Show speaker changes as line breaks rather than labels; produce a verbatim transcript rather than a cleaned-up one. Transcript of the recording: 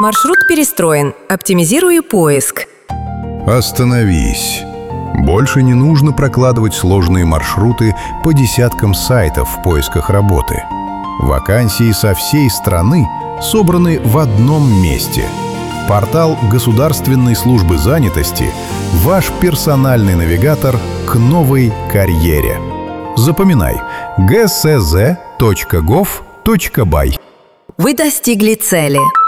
Маршрут перестроен. Оптимизирую поиск.
Остановись. Больше не нужно прокладывать сложные маршруты по десяткам сайтов в поисках работы. Вакансии со всей страны собраны в одном месте. Портал Государственной службы занятости – ваш персональный навигатор к новой карьере. Запоминай: гэ эс зэ точка гов точка бай.
Вы достигли цели.